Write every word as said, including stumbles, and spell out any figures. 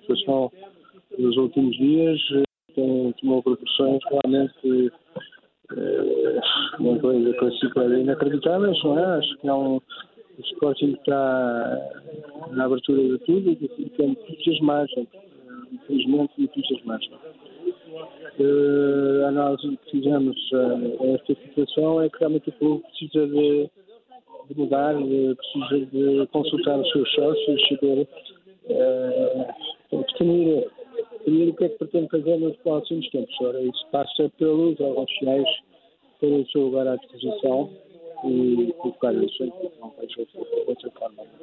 situação dos últimos dias tem, tomou proporções realmente eh, uma coisa classificada inacreditáveis, não é? Acho que é um, o Sporting está na abertura de tudo e tem notícias más, infelizmente notícias más. Uh, a análise que fizemos uh, a esta situação é que realmente o clube precisa de, de mudar, de, precisa de consultar os seus sócios, saber uh, definir, definir o que é que pretende fazer nos próximos tempos. Ora, isso passa pelos órgãos sociais, pelo seu lugar à disposição e colocar isso em não vejo outra forma.